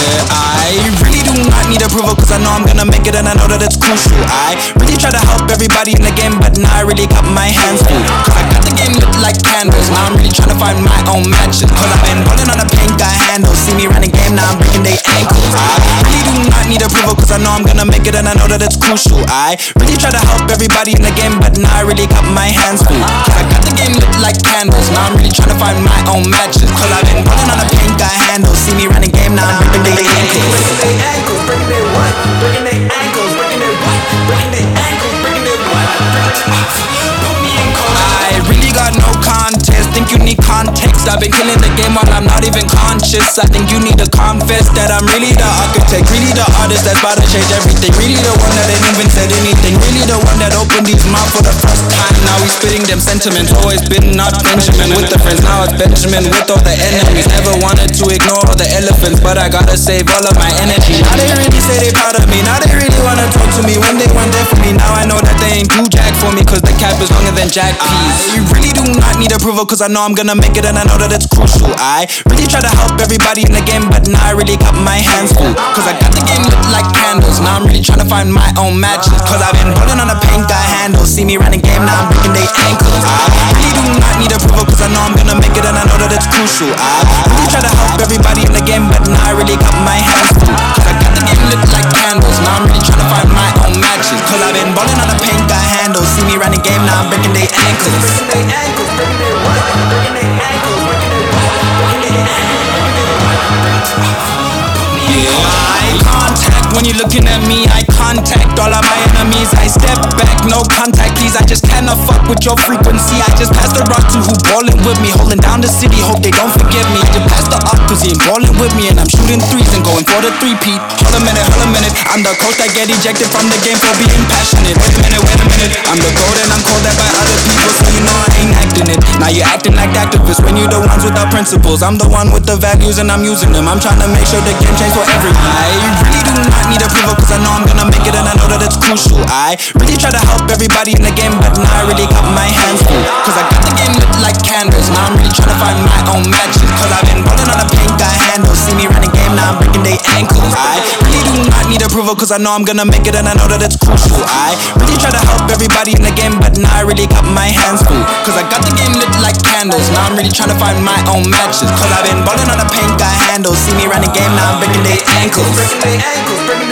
I really do not need approval, cause I know I'm gonna make it and I know that it's crucial. I really try to help everybody in the game, but now I really got my hands full. Cause I got the game lit like candles, now I'm really trying to find my own matches. Cause I've been rolling on a paint guy handle, see me running game, now I'm breaking their ankles. I really do not need approval, cause I know I'm gonna make it and I know that it's crucial. I really try to help everybody in the game, but now I really got my hands full. Cause I got the game lit like candles, now I'm really trying to find my own matches. Cause I've been rolling on a paint guy handle, see me running game, now I'm breaking their ankles. Breaking their ankles, breaking their what? Breaking their ankles, breaking their what? Breaking their ankles, breaking their what? Put me in cold. I really got no contest, think you need context. I've been killing the game while I'm not even conscious. I think you need to confess that I'm really the architect, really the artist that's about to change everything. Really the one that ain't even said anything, really the one that opened these mouths for the first time. Now he's spitting them sentiments, always been not Benjamin with the friends, now it's Benjamin with all the enemies. Never wanted to ignore all the elephants, but I gotta save all of my energy. Now they really say they proud of me, now they really wanna talk to me. When they weren't there for me, now I know that they ain't do jack for me, cause the cap is longer than Jack P's. You really do not need approval, cause I know I'm gonna make it and I know that it's crucial. I really try to help everybody in the game, but now I really got my hands full. Cause I got the game lit like candles, now I'm really trying to find my own matches. Cause I've been rolling on a paint guy handle, see me running game, now I'm breaking their ankles. I really do not need approval, cause I know I'm gonna make it and I know that it's crucial. I really try to help everybody in the game, but now I really got my hands full. Cause I got the game lit like candles, now I'm really trying to find my own matches. Cause I've been rolling on a paint guy handle, see me running game, now I'm breaking their ankles. Breaking their ankles, breaking their what? Breaking their ankles, breaking their what? Breaking their ankles, breaking their what? Eye contact, when you're looking at me, eye contact. All of my enemies, I step back, no contact, please. I just cannot fuck with your frequency. I just passed the rock to who ballin' with me, holding down the city, hope they don't forget me. I just passed the up cause he ain't ballin' with me, and I'm shooting threes and going for the three-peat. Hold a minute, I'm the coach that get ejected from the game for being passionate. Wait a minute, I'm the gold and I'm called that by other people, so you know I ain't acting it. Now you're acting like activists when you the ones with the principles. I'm the one with the values and I'm using them. I'm trying to make sure the game change for everyone. I really do not need approval, cause I know I'm gonna make it and I know that it's crucial. I really try to help everybody in the game, but now I really got my hands full. Cause I got the game lit like candles, now I'm really trying to find my own matches. Cause I've been rolling on a paint guy handle, see me running game, now I'm breaking their ankles. I really do not need approval, cause I know I'm gonna make it and I know that it's crucial. I really try to help everybody in the game, but now I really got my hands full. Cause I got the game lit like candles, now I'm really trying to find my own matches. Cause I've been rolling on a paint guy handle, see me running game, now I'm breaking their ankles. Breaking their ankles, breaking